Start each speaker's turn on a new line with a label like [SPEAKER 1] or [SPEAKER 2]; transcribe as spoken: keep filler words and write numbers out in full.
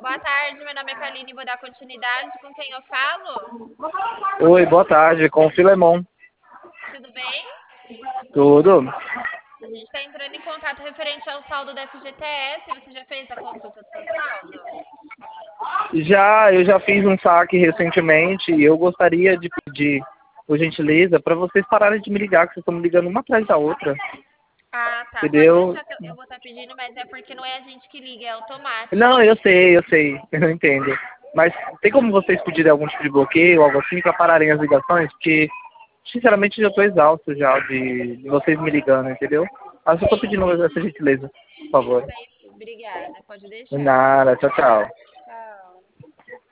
[SPEAKER 1] Boa tarde, meu nome é Kaline, vou dar continuidade. Com quem eu falo?
[SPEAKER 2] Oi, boa tarde, com o Filemon.
[SPEAKER 1] Tudo bem?
[SPEAKER 2] Tudo?
[SPEAKER 1] A gente está entrando em contato referente ao saldo da F G T S. Você já fez a consulta do seu saldo?
[SPEAKER 2] Já, eu já fiz um saque recentemente e eu gostaria de pedir, por gentileza, para vocês pararem de me ligar, que vocês estão me ligando uma atrás da outra.
[SPEAKER 1] Ah, tá. Pode
[SPEAKER 2] Entendeu?
[SPEAKER 1] deixar que eu, eu vou estar pedindo, mas é porque não é a gente que liga, é automático.
[SPEAKER 2] Não, eu sei, eu sei, eu entendo. Mas tem como vocês pedirem algum tipo de bloqueio, algo assim, para pararem as ligações? Porque, sinceramente, eu estou exausto já de, de vocês me ligando, entendeu? Mas eu estou pedindo essa gentileza, por favor.
[SPEAKER 1] Perfeito. Obrigada. Pode deixar.
[SPEAKER 2] Nada, tchau, tchau.